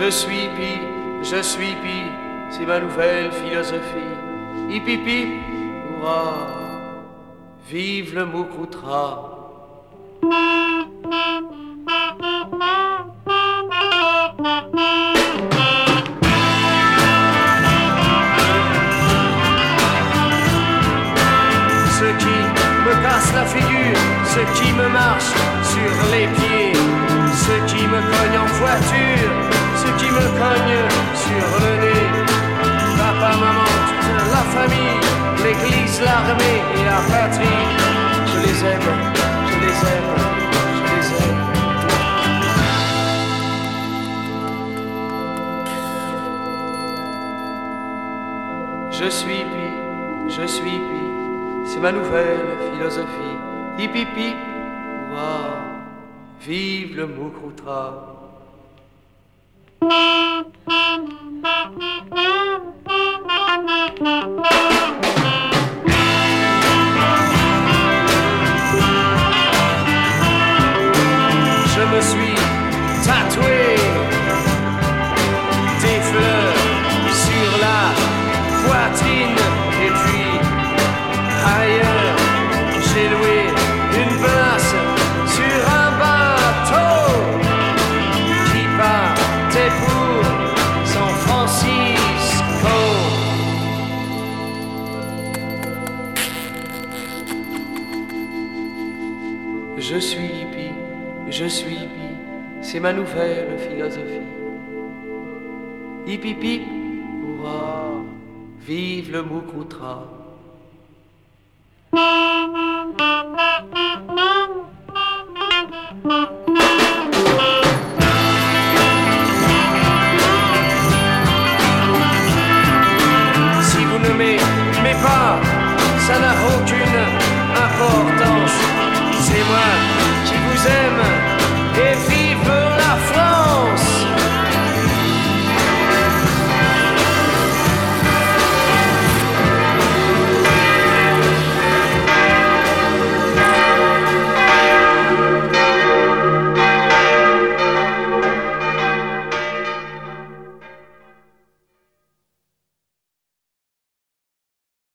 je suis pi, c'est ma nouvelle philosophie. Hip hip hip, hurrah, vive le Moukoutra. Ceux qui me cassent la figure, ceux qui me marchent sur les pieds, ceux qui me cognent en voiture, ceux qui me cognent sur le nez. Papa, maman, toute la famille, l'église, l'armée et la patrie. Je les aime, je les aime, je les aime. Je suis pi, c'est ma nouvelle philosophie. Hip hip hip, hurrah, vive le Moukoutra. Je me suis tatoué des fleurs sur la poitrine et puis ailleurs j'ai loué une place sur un bateau qui partait pour San Francisco. Je suis hippie, c'est ma nouvelle philosophie. Hip hip hip, hurrah, vive le Moukoutra.